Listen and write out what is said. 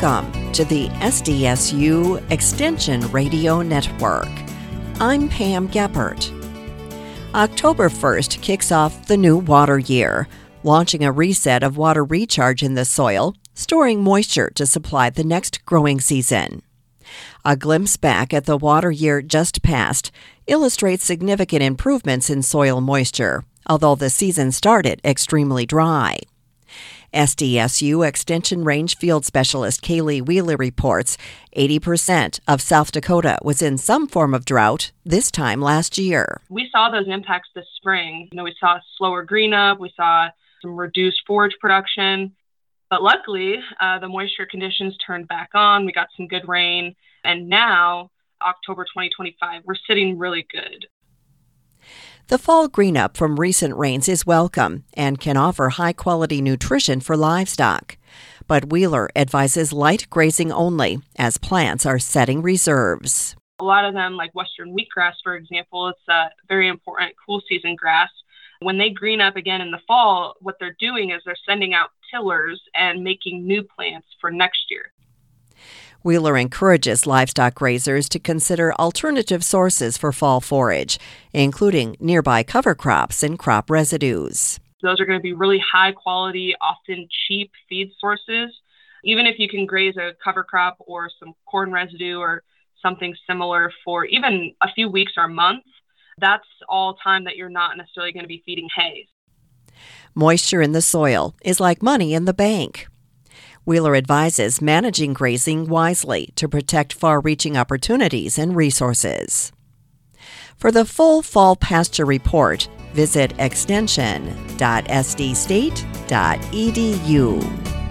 Welcome to the SDSU Extension Radio Network. I'm Pam Geppert. October 1st kicks off the new water year, launching a reset of water recharge in the soil, storing moisture to supply the next growing season. A glimpse back at the water year just passed illustrates significant improvements in soil moisture, although the season started extremely dry. SDSU Extension Range Field Specialist Kaylee Wheeler reports 80% of South Dakota was in some form of drought this time last year. We saw those impacts this spring. We saw slower green up, we saw some reduced forage production, but luckily the moisture conditions turned back on. We got some good rain, and now, October 2025, we're sitting really good. The fall green-up from recent rains is welcome and can offer high-quality nutrition for livestock. But Wheeler advises light grazing only, as plants are setting reserves. A lot of them, like western wheatgrass, for example, it's a very important cool season grass. When they green up again in the fall, what they're doing is they're sending out tillers and making new plants for next year. Wheeler encourages livestock grazers to consider alternative sources for fall forage, including nearby cover crops and crop residues. Those are going to be really high quality, often cheap feed sources. Even if you can graze a cover crop or some corn residue or something similar for even a few weeks or months, that's all time that you're not necessarily going to be feeding hay. Moisture in the soil is like money in the bank. Wheeler advises managing grazing wisely to protect far-reaching opportunities and resources. For the full fall pasture report, visit extension.sdstate.edu.